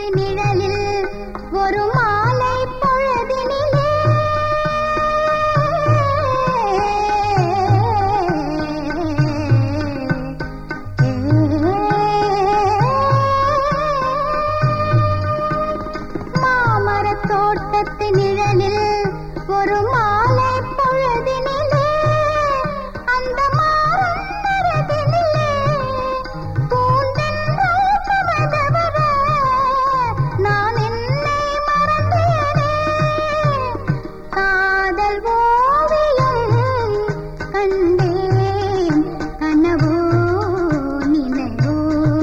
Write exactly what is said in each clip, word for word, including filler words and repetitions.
தோட்டத்து நிழலில் ஒரு மாலை பொழுதினிலே மாமரத் தோட்டத்து நிழலில் ஒரு மாலை பொழுதினிலே அந்த மாமரத்தினிலே பூந்தென்றல் கமழ்ந்தவர நான் என்னை மறந்தேனே. காதல் ஓவியம் கண்டேன் கனவோ நினைவோ.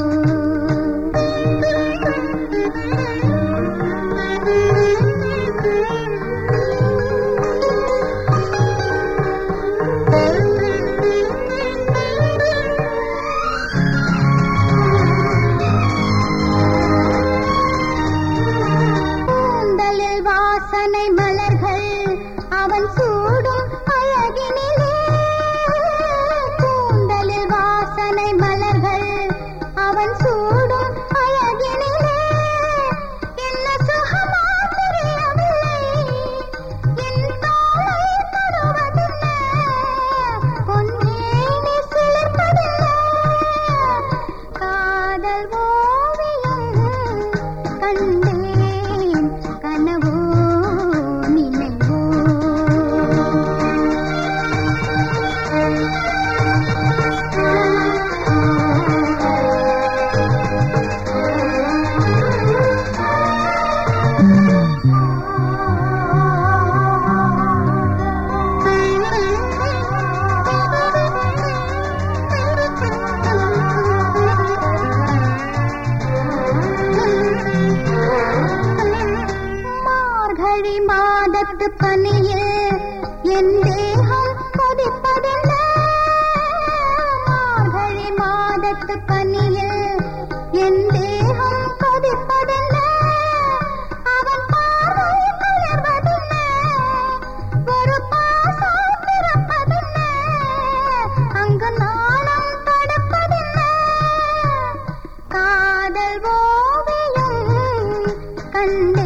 பூந்தலில் வாசனை மலர்கள் அவன் சூடும் அழகினிலே பூந்தலில் வாசனை மலர்கள் அவன் சூடும் அழகினிலே என்ன சுகமா தெரியவில்லை என் தோளை தொடுவதென்ன பொன்னேனி சிலிர்ப்பதென்ன. காதல் ஓவியம் கண்டேன் கனவோ நினைவோ. மார்கழி மாதத்து பனியில் என் தேகம் கொதிப்பதென்ன மார்கழி மாதத்து பனியில் என் தேகம் கொதிப்பதென்ன அவன் பார்வை குளிர்வதென்ன ஒரு பாசம் பிறப்பதென்ன அங்கு நாணம் தடுப்பதென்ன. காதல் ஓவியம் கண்ட